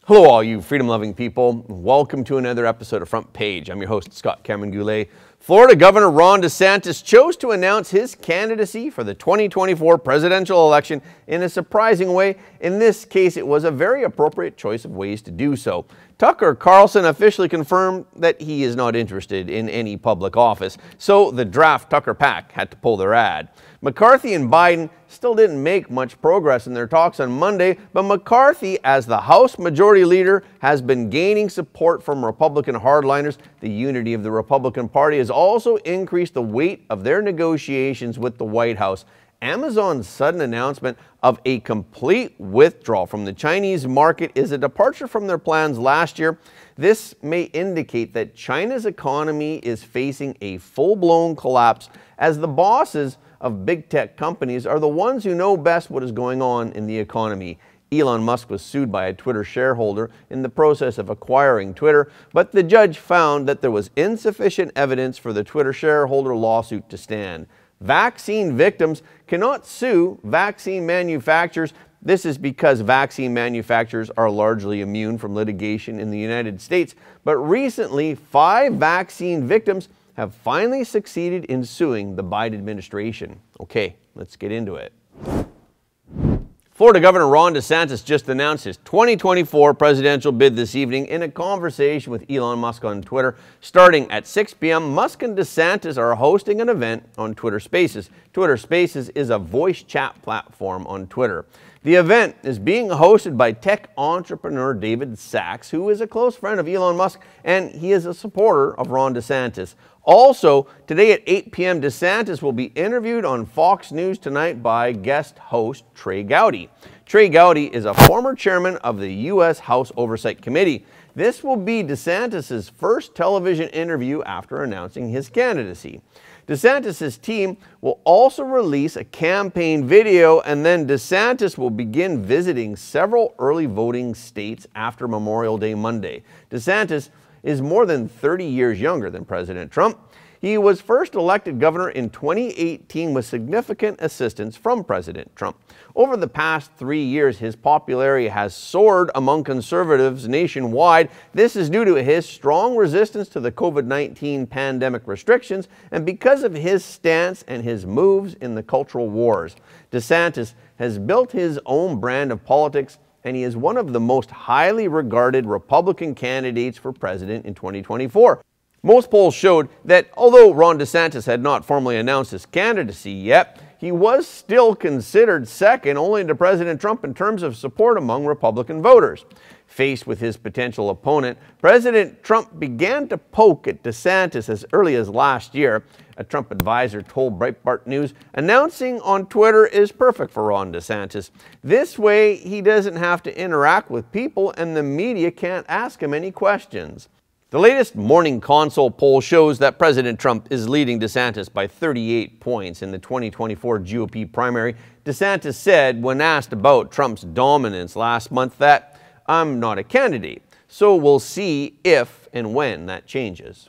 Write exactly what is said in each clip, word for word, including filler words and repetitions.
Hello all you freedom-loving people. Welcome to another episode of Front Page. I'm your host, Scott Cameron Goulet. Florida Governor Ron DeSantis chose to announce his candidacy for the twenty twenty-four presidential election in a surprising way. In this case, it was a very appropriate choice of ways to do so. Tucker Carlson officially confirmed that he is not interested in any public office, so the Draft Tucker PAC had to pull their ad. McCarthy and Biden still didn't make much progress in their talks on Monday, but McCarthy, as the House Majority Leader, has been gaining support from Republican hardliners. The unity of the Republican Party has also increased the weight of their negotiations with the White House. Amazon's sudden announcement of a complete withdrawal from the Chinese market is a departure from their plans last year. This may indicate that China's economy is facing a full-blown collapse, as the bosses of big tech companies are the ones who know best what is going on in the economy. Elon Musk was sued by a Twitter shareholder in the process of acquiring Twitter, but the judge found that there was insufficient evidence for the Twitter shareholder lawsuit to stand. Vaccine victims cannot sue vaccine manufacturers. This is because vaccine manufacturers are largely immune from litigation in the United States. But recently, five vaccine victims have finally succeeded in suing the Biden administration. Okay, let's get into it. Florida Governor Ron DeSantis just announced his twenty twenty-four presidential bid this evening in a conversation with Elon Musk on Twitter. Starting at six p m, Musk and DeSantis are hosting an event on Twitter Spaces. Twitter Spaces is a voice chat platform on Twitter. The event is being hosted by tech entrepreneur David Sacks, who is a close friend of Elon Musk, and he is a supporter of Ron DeSantis. Also, today at eight p m, DeSantis will be interviewed on Fox News Tonight by guest host Trey Gowdy. Trey Gowdy is a former chairman of the U S House Oversight Committee. This will be DeSantis' first television interview after announcing his candidacy. DeSantis' team will also release a campaign video, and then DeSantis will begin visiting several early voting states after Memorial Day Monday. DeSantis is more than thirty years younger than President Trump. He was first elected governor in twenty eighteen with significant assistance from President Trump. Over the past three years, his popularity has soared among conservatives nationwide. This is due to his strong resistance to the COVID nineteen pandemic restrictions and because of his stance and his moves in the cultural wars. DeSantis has built his own brand of politics, and he is one of the most highly regarded Republican candidates for president in twenty twenty-four. Most polls showed that although Ron DeSantis had not formally announced his candidacy yet, he was still considered second only to President Trump in terms of support among Republican voters. Faced with his potential opponent, President Trump began to poke at DeSantis as early as last year. A Trump advisor told Breitbart News, announcing on Twitter is perfect for Ron DeSantis. This way, he doesn't have to interact with people and the media can't ask him any questions. The latest Morning Consult poll shows that President Trump is leading DeSantis by thirty-eight points in the twenty twenty-four G O P primary. DeSantis said when asked about Trump's dominance last month that, "I'm not a candidate, so we'll see if and when that changes."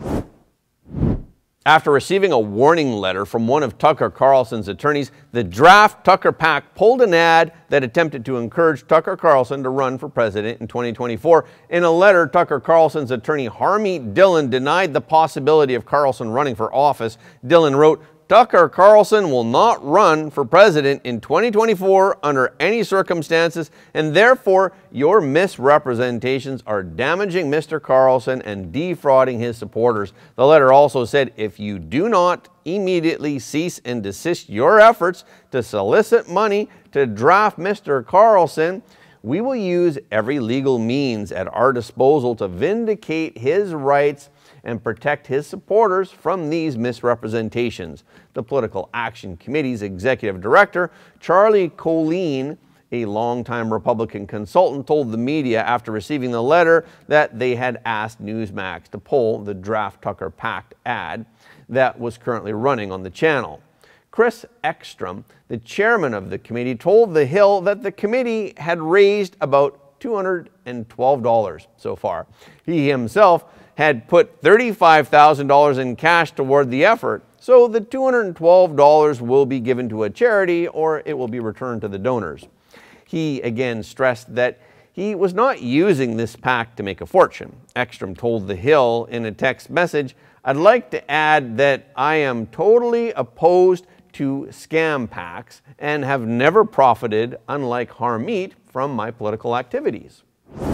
After receiving a warning letter from one of Tucker Carlson's attorneys, the Draft Tucker PAC pulled an ad that attempted to encourage Tucker Carlson to run for president in twenty twenty-four. In a letter, Tucker Carlson's attorney Harmeet Dillon denied the possibility of Carlson running for office. Dillon wrote, "Tucker Carlson will not run for president in twenty twenty-four under any circumstances, and therefore your misrepresentations are damaging Mister Carlson and defrauding his supporters." The letter also said, "If you do not immediately cease and desist your efforts to solicit money to draft Mister Carlson, we will use every legal means at our disposal to vindicate his rights and protect his supporters from these misrepresentations." The Political Action Committee's executive director, Charlie Colleen, a longtime Republican consultant, told the media after receiving the letter that they had asked Newsmax to pull the Draft Tucker PAC ad that was currently running on the channel. Chris Ekstrom, the chairman of the committee, told The Hill that the committee had raised about two hundred twelve dollars so far. He himself had put thirty-five thousand dollars in cash toward the effort, so the two hundred twelve dollars will be given to a charity or it will be returned to the donors. He again stressed that he was not using this pact to make a fortune. Ekstrom told The Hill in a text message, "I'd like to add that I am totally opposed to scam pacts and have never profited, unlike Harmeet, from my political activities."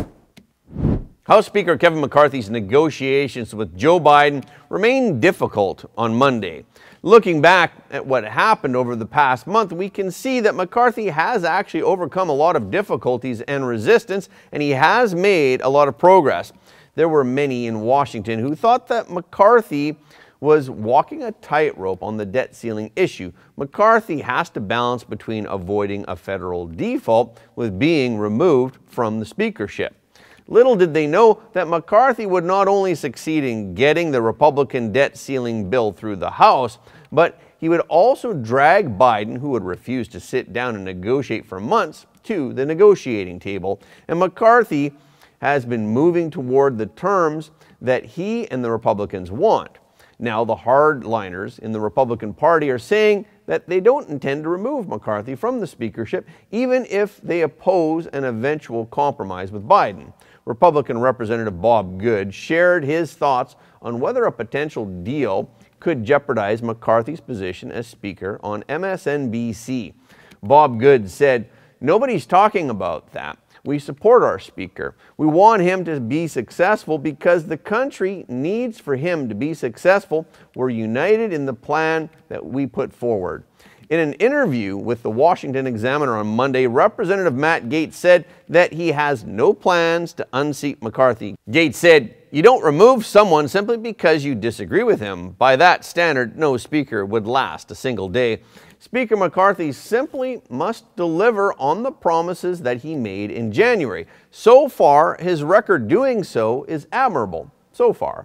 House Speaker Kevin McCarthy's negotiations with Joe Biden remained difficult on Monday. Looking back at what happened over the past month, we can see that McCarthy has actually overcome a lot of difficulties and resistance, and he has made a lot of progress. There were many in Washington who thought that McCarthy was walking a tightrope on the debt ceiling issue. McCarthy has to balance between avoiding a federal default with being removed from the speakership. Little did they know that McCarthy would not only succeed in getting the Republican debt ceiling bill through the House, but he would also drag Biden, who would refuse to sit down and negotiate for months, to the negotiating table. And McCarthy has been moving toward the terms that he and the Republicans want. Now, the hardliners in the Republican Party are saying that they don't intend to remove McCarthy from the speakership, even if they oppose an eventual compromise with Biden. Republican Representative Bob Good shared his thoughts on whether a potential deal could jeopardize McCarthy's position as Speaker on M S N B C. Bob Good said, "Nobody's talking about that. We support our Speaker. We want him to be successful because the country needs for him to be successful. We're united in the plan that we put forward." In an interview with the Washington Examiner on Monday, Representative Matt Gaetz said that he has no plans to unseat McCarthy. Gaetz said, "You don't remove someone simply because you disagree with him. By that standard, no speaker would last a single day. Speaker McCarthy simply must deliver on the promises that he made in January. So far, his record doing so is admirable. So far."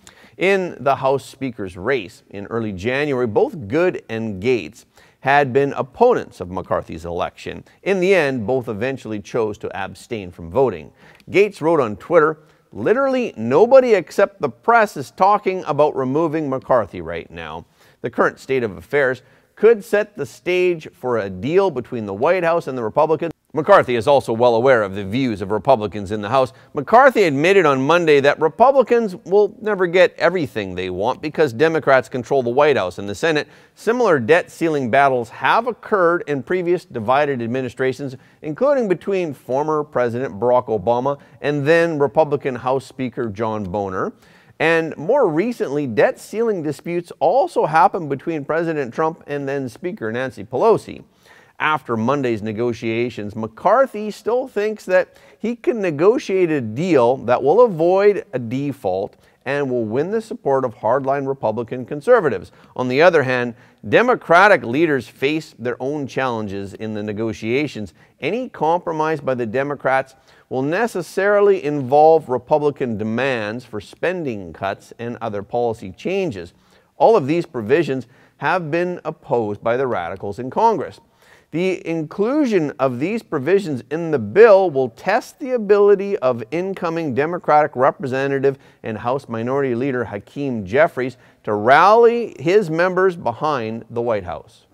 In the House Speaker's race in early January, both Good and Gaetz had been opponents of McCarthy's election. In the end, both eventually chose to abstain from voting. Gaetz wrote on Twitter, "Literally nobody except the press is talking about removing McCarthy right now. The current state of affairs could set the stage for a deal between the White House and the Republicans." McCarthy is also well aware of the views of Republicans in the House. McCarthy admitted on Monday that Republicans will never get everything they want because Democrats control the White House and the Senate. Similar debt ceiling battles have occurred in previous divided administrations, including between former President Barack Obama and then Republican House Speaker John Boehner. And more recently, debt ceiling disputes also happened between President Trump and then Speaker Nancy Pelosi. After Monday's negotiations, McCarthy still thinks that he can negotiate a deal that will avoid a default and will win the support of hardline Republican conservatives. On the other hand, Democratic leaders face their own challenges in the negotiations. Any compromise by the Democrats will necessarily involve Republican demands for spending cuts and other policy changes. All of these provisions have been opposed by the radicals in Congress. The inclusion of these provisions in the bill will test the ability of incoming Democratic Representative and House Minority Leader Hakeem Jeffries to rally his members behind the White House.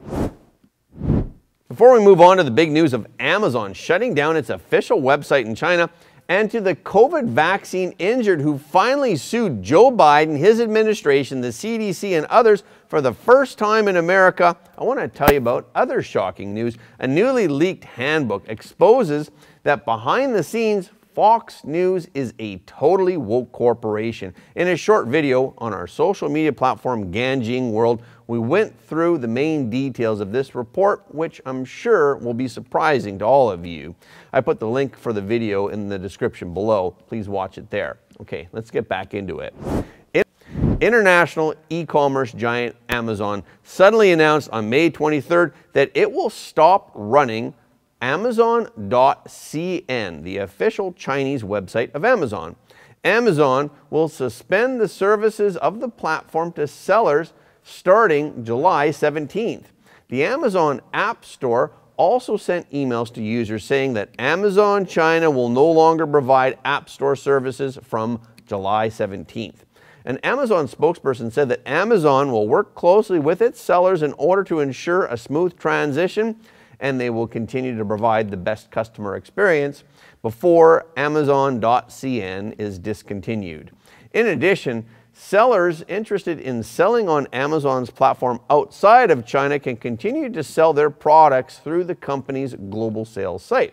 Before we move on to the big news of Amazon shutting down its official website in China, and to the COVID vaccine injured who finally sued Joe Biden, his administration, the C D C, and others for the first time in America, I want to tell you about other shocking news. A newly leaked handbook exposes that behind the scenes, Fox News is a totally woke corporation. In a short video on our social media platform, Ganjing World, we went through the main details of this report, which I'm sure will be surprising to all of you. I put the link for the video in the description below. Please watch it there. Okay, let's get back into it. International e-commerce giant Amazon suddenly announced on May twenty-third that it will stop running Amazon dot C N, the official Chinese website of Amazon. Amazon will suspend the services of the platform to sellers starting July seventeenth. The Amazon App Store also sent emails to users saying that Amazon China will no longer provide App Store services from July seventeenth. An Amazon spokesperson said that Amazon will work closely with its sellers in order to ensure a smooth transition, and they will continue to provide the best customer experience. before Amazon dot C N is discontinued. In addition, sellers interested in selling on Amazon's platform outside of China can continue to sell their products through the company's global sales site.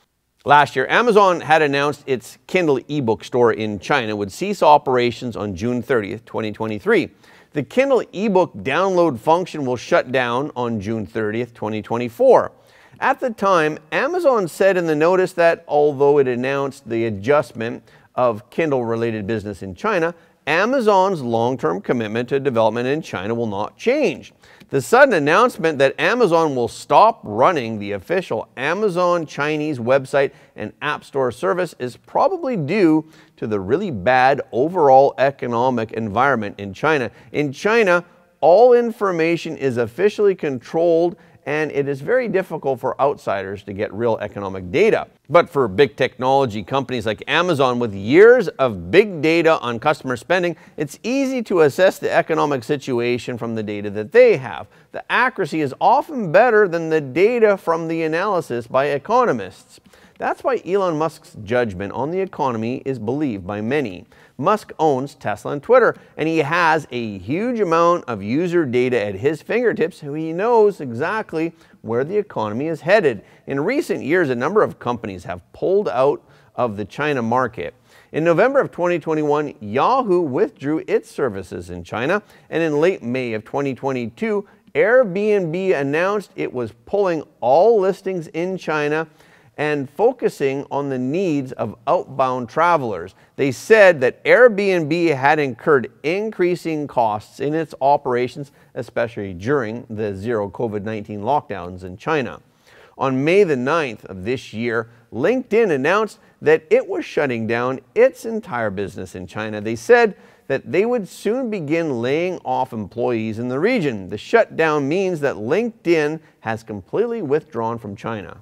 Last year, Amazon had announced its Kindle ebook store in China would cease operations on June thirtieth, twenty twenty-three. The Kindle ebook download function will shut down on June thirtieth, twenty twenty-four. At the time, Amazon said in the notice that although it announced the adjustment of Kindle-related business in China, Amazon's long-term commitment to development in China will not change. The sudden announcement that Amazon will stop running the official Amazon Chinese website and App Store service is probably due to the really bad overall economic environment in China. In China, all information is officially controlled, and it is very difficult for outsiders to get real economic data. But for big technology companies like Amazon with years of big data on customer spending, it's easy to assess the economic situation from the data that they have. The accuracy is often better than the data from the analysis by economists. That's why Elon Musk's judgment on the economy is believed by many. Musk owns Tesla and Twitter, and he has a huge amount of user data at his fingertips, so he knows exactly where the economy is headed. In recent years, a number of companies have pulled out of the China market. In November of twenty twenty-one, Yahoo withdrew its services in China, and in late May of twenty twenty-two, Airbnb announced it was pulling all listings in China and focusing on the needs of outbound travelers. They said that Airbnb had incurred increasing costs in its operations, especially during the zero COVID nineteen lockdowns in China. On May the ninth of this year, LinkedIn announced that it was shutting down its entire business in China. They said that they would soon begin laying off employees in the region. The shutdown means that LinkedIn has completely withdrawn from China.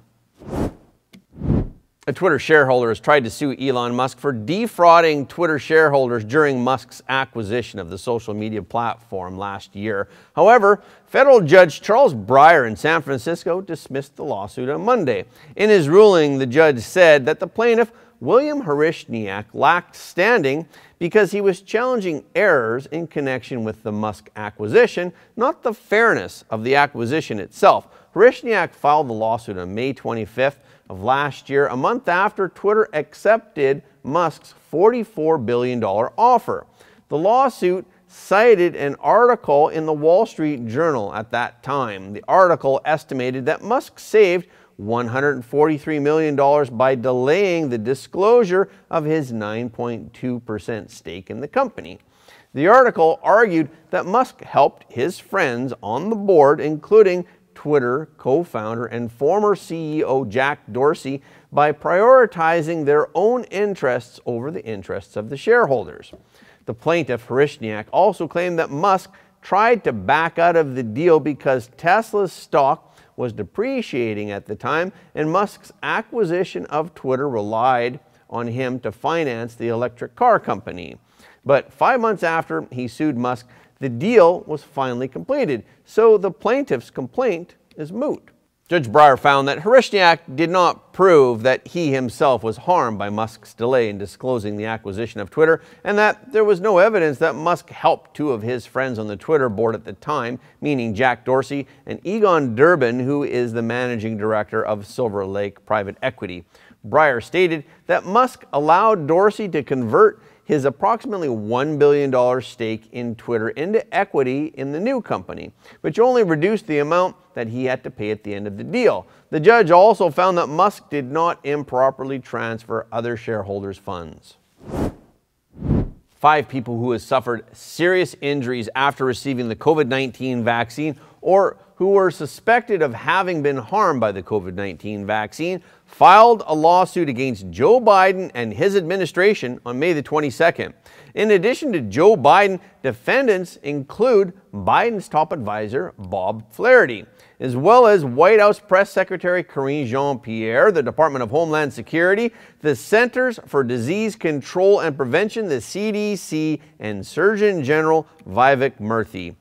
A Twitter shareholder has tried to sue Elon Musk for defrauding Twitter shareholders during Musk's acquisition of the social media platform last year. However, federal judge Charles Breyer in San Francisco dismissed the lawsuit on Monday. In his ruling, the judge said that the plaintiff, William Hrishniak, lacked standing because he was challenging errors in connection with the Musk acquisition, not the fairness of the acquisition itself. Hrishniak filed the lawsuit on May twenty-fifth of last year, a month after Twitter accepted Musk's forty-four billion dollars offer. The lawsuit cited an article in the Wall Street Journal at that time. The article estimated that Musk saved one hundred forty-three million dollars by delaying the disclosure of his nine point two percent stake in the company. The article argued that Musk helped his friends on the board, including Twitter co-founder and former C E O Jack Dorsey, by prioritizing their own interests over the interests of the shareholders. The plaintiff, Hrishniak, also claimed that Musk tried to back out of the deal because Tesla's stock was depreciating at the time, and Musk's acquisition of Twitter relied on him to finance the electric car company. But five months after he sued Musk, the deal was finally completed, so the plaintiff's complaint is moot. Judge Breyer found that Hrishniak did not prove that he himself was harmed by Musk's delay in disclosing the acquisition of Twitter, and that there was no evidence that Musk helped two of his friends on the Twitter board at the time, meaning Jack Dorsey and Egon Durbin, who is the managing director of Silver Lake Private Equity. Breyer stated that Musk allowed Dorsey to convert his approximately one billion dollars stake in Twitter into equity in the new company, which only reduced the amount that he had to pay at the end of the deal. The judge also found that Musk did not improperly transfer other shareholders' funds. Five people who have suffered serious injuries after receiving the COVID nineteen vaccine or who were suspected of having been harmed by the COVID nineteen vaccine filed a lawsuit against Joe Biden and his administration on May the twenty-second. In addition to Joe Biden, defendants include Biden's top advisor, Bob Flaherty, as well as White House Press Secretary Karine Jean-Pierre, the Department of Homeland Security, the Centers for Disease Control and Prevention, the C D C, and Surgeon General Vivek Murthy.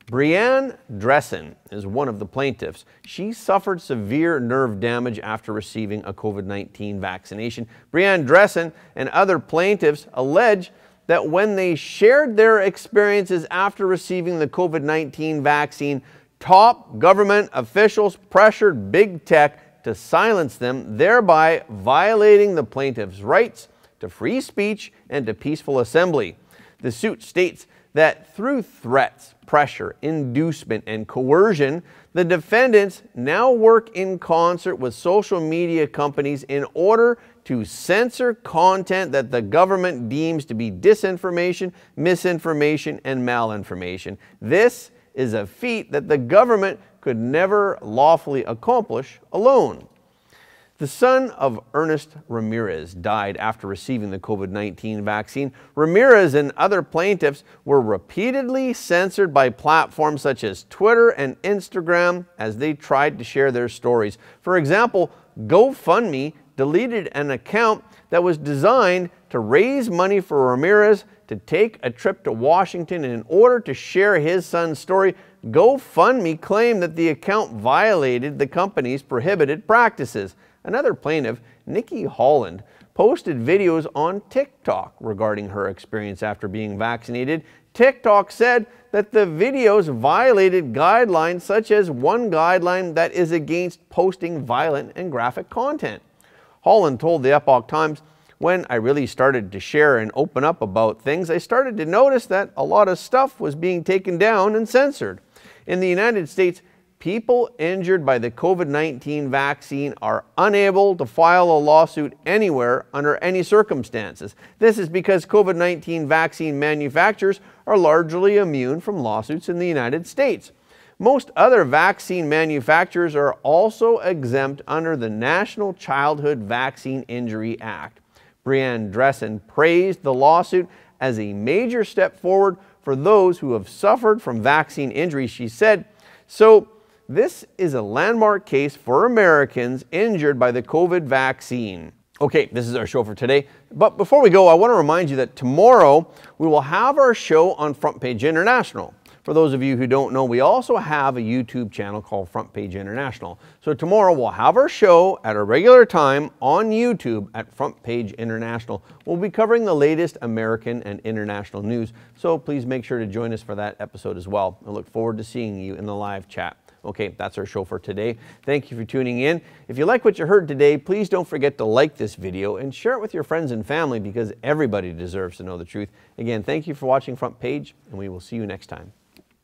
Brianne Dressen is one of the plaintiffs. She suffered severe nerve damage after receiving a COVID nineteen vaccination. Brianne Dressen and other plaintiffs allege that when they shared their experiences after receiving the COVID nineteen vaccine, top government officials pressured big tech to silence them, thereby violating the plaintiffs' rights to free speech and to peaceful assembly. The suit states that through threats, pressure, inducement, and coercion, the defendants now work in concert with social media companies in order to censor content that the government deems to be disinformation, misinformation, and malinformation. This is a feat that the government could never lawfully accomplish alone. The son of Ernest Ramirez died after receiving the COVID nineteen vaccine. Ramirez and other plaintiffs were repeatedly censored by platforms such as Twitter and Instagram as they tried to share their stories. For example, GoFundMe deleted an account that was designed to raise money for Ramirez to take a trip to Washington in order to share his son's story. GoFundMe claimed that the account violated the company's prohibited practices. Another plaintiff, Nikki Holland, posted videos on TikTok regarding her experience after being vaccinated. TikTok said that the videos violated guidelines such as one guideline that is against posting violent and graphic content. Holland told the Epoch Times, "When I really started to share and open up about things, I started to notice that a lot of stuff was being taken down and censored. In the United States, people injured by the COVID nineteen vaccine are unable to file a lawsuit anywhere under any circumstances. This is because COVID nineteen vaccine manufacturers are largely immune from lawsuits in the United States. Most other vaccine manufacturers are also exempt under the National Childhood Vaccine Injury Act." Brianne Dressen praised the lawsuit as a major step forward for those who have suffered from vaccine injuries. She said, "So, this is a landmark case for Americans injured by the COVID vaccine." Okay, this is our show for today. But before we go, I want to remind you that tomorrow we will have our show on Front Page International. For those of you who don't know, we also have a YouTube channel called Front Page International. So tomorrow we'll have our show at a regular time on YouTube at Front Page International. We'll be covering the latest American and international news. So please make sure to join us for that episode as well. I look forward to seeing you in the live chat. Okay, that's our show for today. Thank you for tuning in. If you like what you heard today, please don't forget to like this video and share it with your friends and family because everybody deserves to know the truth. Again, thank you for watching Front Page, and we will see you next time.